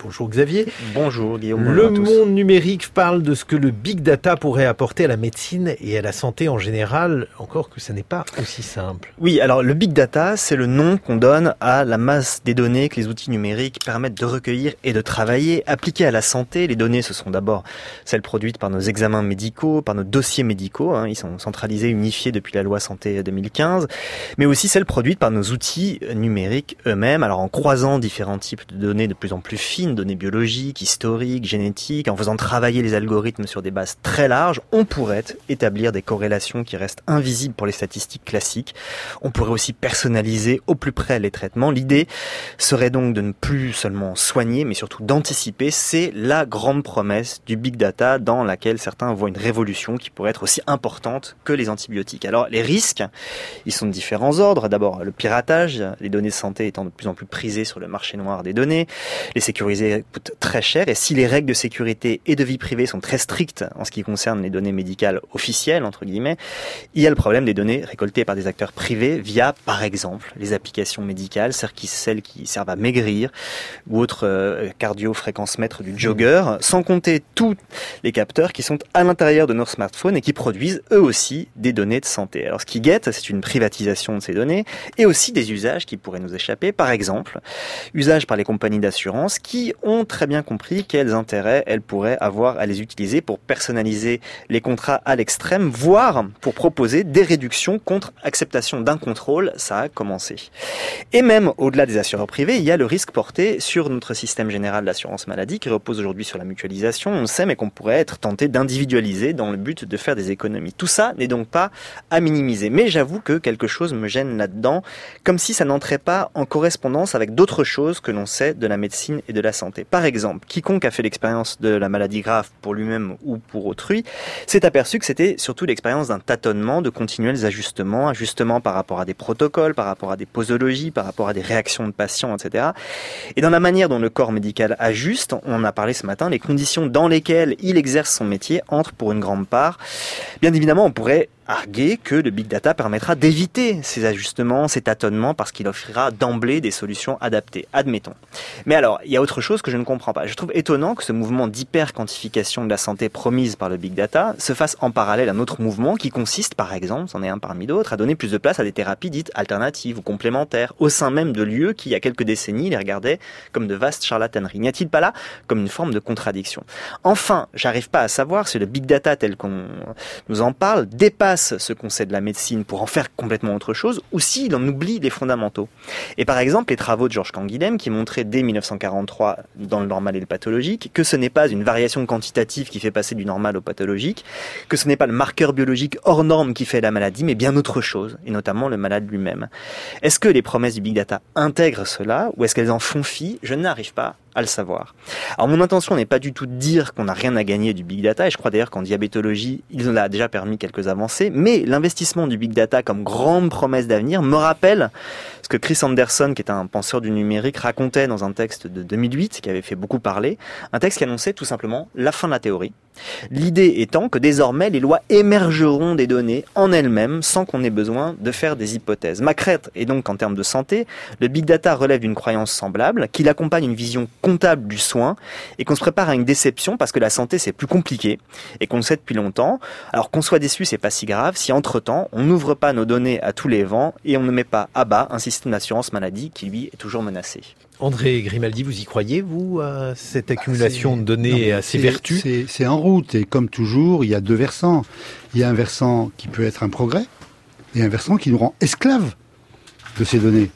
Bonjour Xavier. Bonjour Guillaume. Le monde numérique parle de ce que le big data pourrait apporter à la médecine et à la santé en général, encore que ça n'est pas aussi simple. Oui, alors le big data, c'est le nom qu'on donne à la masse des données que les outils numériques permettent de recueillir et de travailler. Appliquées à la santé, les données, ce sont d'abord celles produites par nos examens médicaux, par nos dossiers médicaux, ils sont centralisés, unifiés depuis la loi santé 2015, mais aussi celles produites par nos outils numériques eux-mêmes, alors en croisant différents types de données de plus en plus fines, données biologiques, historiques, génétiques, en faisant travailler les algorithmes sur des bases très larges, on pourrait établir des corrélations qui restent invisibles pour les statistiques classiques. On pourrait aussi personnaliser au plus près les traitements. L'idée serait donc de ne plus seulement soigner, mais surtout d'anticiper. C'est la grande promesse du big data dans laquelle certains voient une révolution qui pourrait être aussi importante que les antibiotiques. Alors les risques, ils sont de différents ordres. D'abord le piratage, les données de santé étant de plus en plus prisées sur le marché noir des données. Les sécuriser coûtent très cher et si les règles de sécurité et de vie privée sont très strictes en ce qui concerne les données médicales officielles, entre guillemets, il y a le problème des données récoltées par des acteurs privés via, par exemple, les applications médicales, celles qui servent à maigrir ou autres cardio-fréquence-mètres du jogger, sans compter tous les capteurs qui sont à l'intérieur de nos smartphones et qui produisent eux aussi des données de santé. Alors ce qui guette, c'est une privatisation de ces données et aussi des usages qui pourraient nous échapper. Par exemple, usage par les compagnies d'assurance qui ont très bien compris quels intérêts elles pourraient avoir à les utiliser pour personnaliser les contrats à l'extrême, voire pour proposer des réductions contre acceptation d'un contrôle. Ça a commencé. Et même au-delà des assureurs privés, il y a le risque porté sur notre système général d'assurance maladie qui repose aujourd'hui sur la mutualisation, on le sait, mais qu'on pourrait être tenté d'individualiser dans le but de faire des économies. Tout ça n'est donc pas à minimiser. Mais j'avoue que quelque chose me gêne là-dedans, comme si ça n'entrait pas en correspondance avec d'autres choses que l'on sait de la médecine et de la santé. Par exemple, quiconque a fait l'expérience de la maladie grave pour lui-même ou pour autrui s'est aperçu que c'était surtout l'expérience d'un tâtonnement, de continuels ajustements par rapport à des protocoles, par rapport à des posologies, par rapport à des réactions de patients, etc. Et dans la manière dont le corps médical ajuste, on en a parlé ce matin, les conditions dans lesquelles il exerce son métier entrent pour une grande part. Bien évidemment, on pourrait arguer que le big data permettra d'éviter ces ajustements, ces tâtonnements, parce qu'il offrira d'emblée des solutions adaptées, admettons. Mais alors, il y a autre chose que je ne comprends pas. Je trouve étonnant que ce mouvement d'hyper-quantification de la santé promise par le big data se fasse en parallèle à un autre mouvement qui consiste, par exemple, c'en est un parmi d'autres, à donner plus de place à des thérapies dites alternatives ou complémentaires, au sein même de lieux qui, il y a quelques décennies, les regardaient comme de vastes charlataneries. N'y a-t-il pas là comme une forme de contradiction ? Enfin, j'arrive pas à savoir si le big data tel qu'on nous en parle dépasse ce qu'on sait de la médecine pour en faire complètement autre chose, ou s'il en oublie les fondamentaux. Et par exemple, les travaux de Georges Canguilhem qui montraient dès 1943 dans le normal et le pathologique que ce n'est pas une variation quantitative qui fait passer du normal au pathologique, que ce n'est pas le marqueur biologique hors norme qui fait la maladie, mais bien autre chose, et notamment le malade lui-même. Est-ce que les promesses du big data intègrent cela, ou est-ce qu'elles en font fi ? Je n'arrive pas à le savoir. Alors mon intention n'est pas du tout de dire qu'on n'a rien à gagner du big data, et je crois d'ailleurs qu'en diabétologie, il nous a déjà permis quelques avancées, mais l'investissement du big data comme grande promesse d'avenir me rappelle ce que Chris Anderson, qui est un penseur du numérique, racontait dans un texte de 2008, qui avait fait beaucoup parler, un texte qui annonçait tout simplement la fin de la théorie. L'idée étant que désormais les lois émergeront des données en elles-mêmes sans qu'on ait besoin de faire des hypothèses. Ma crainte est donc qu'en termes de santé, le big data relève d'une croyance semblable, qu'il accompagne une vision comptable du soin et qu'on se prépare à une déception parce que la santé c'est plus compliqué et qu'on le sait depuis longtemps. Alors qu'on soit déçu, c'est pas si grave si entre-temps on n'ouvre pas nos données à tous les vents et on ne met pas à bas un système d'assurance maladie qui lui est toujours menacé. André Grimaldi, vous y croyez, vous, à cette accumulation de données et à ses vertus ? C'est en route, et comme toujours, il y a deux versants. Il y a un versant qui peut être un progrès, et un versant qui nous rend esclaves de ces données.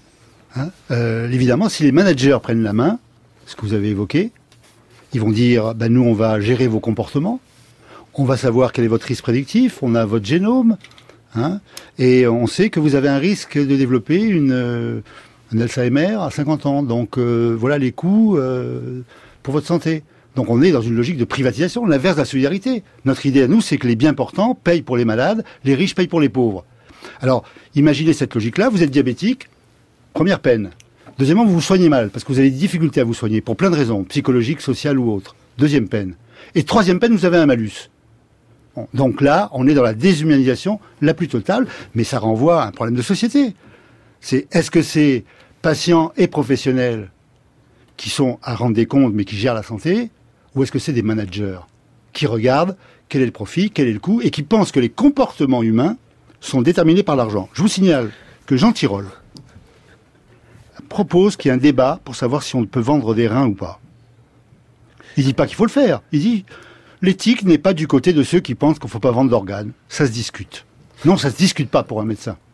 Évidemment, si les managers prennent la main, ce que vous avez évoqué, ils vont dire, nous, on va gérer vos comportements, on va savoir quel est votre risque prédictif, on a votre génome, et on sait que vous avez un risque de développer un Alzheimer à 50 ans. Donc voilà les coûts pour votre santé. Donc on est dans une logique de privatisation, l'inverse de la solidarité. Notre idée à nous, c'est que les bien portants payent pour les malades, les riches payent pour les pauvres. Alors, imaginez cette logique-là, vous êtes diabétique, première peine. Deuxièmement, vous vous soignez mal, parce que vous avez des difficultés à vous soigner, pour plein de raisons, psychologiques, sociales ou autres. Deuxième peine. Et troisième peine, vous avez un malus. Bon, donc là, on est dans la déshumanisation la plus totale, mais ça renvoie à un problème de société. Est-ce que c'est patients et professionnels qui sont à rendre des comptes mais qui gèrent la santé, ou est-ce que c'est des managers qui regardent quel est le profit, quel est le coût, et qui pensent que les comportements humains sont déterminés par l'argent. Je vous signale que Jean Tirole propose qu'il y ait un débat pour savoir si on peut vendre des reins ou pas. Il dit pas qu'il faut le faire. Il dit l'éthique n'est pas du côté de ceux qui pensent qu'il ne faut pas vendre d'organes. Ça se discute. Non, ça se discute pas pour un médecin.